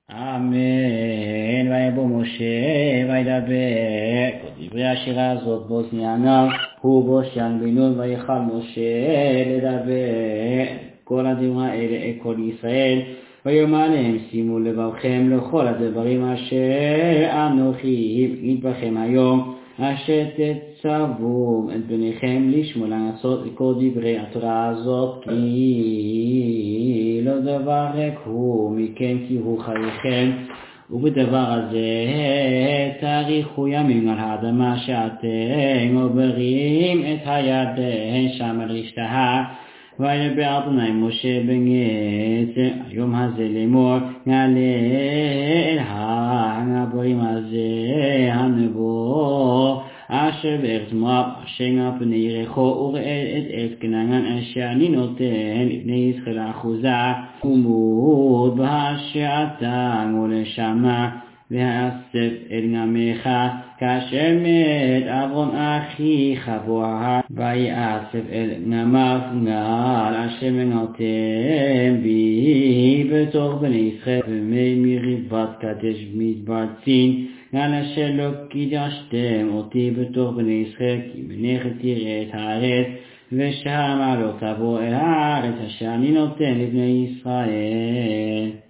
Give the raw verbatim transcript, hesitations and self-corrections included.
אמן. ויבוא משה וידבר כל דברי השירה הזאת באוזניו ובושיען בנו ויכל משה לדבר כל הדברים האלה אל כל ישראל ויאמר להם שימו לבבכם לכל הדברים אשר אנוכי אגיד בכם היום אשר תצוו את בניכם לשמוע לעשות כל דברי התורה הזאת כי לא דבר רק הוא מכם כי הוא חייכם ובדבר הזה תאריכו ימים על האדמה שאתם עוברים את הירדן שם על רשתה וידבר אדוני משה בגט היום הזה לאמור נעלה אל הדברים הזה הנבוא אשר בארץ מואב אשר פני יריחו וראה את ארץ כנען אשר אני נותן לבני ישראל אחוזה ומות באשר אתה ולשמה והאסף אל גמך כאשר מת אברהם אחיך ואוהב ויאסף אל גמיו גל אשר מנעתם בי בתוך בני ישראל ומי מריבת קדש במדבר צין גל אשר לא קידשתם אותי בתוך בני ישראל כי מניחת תראה את הארץ ושם לא תבוא אל הארץ אשר אני נותן לבני ישראל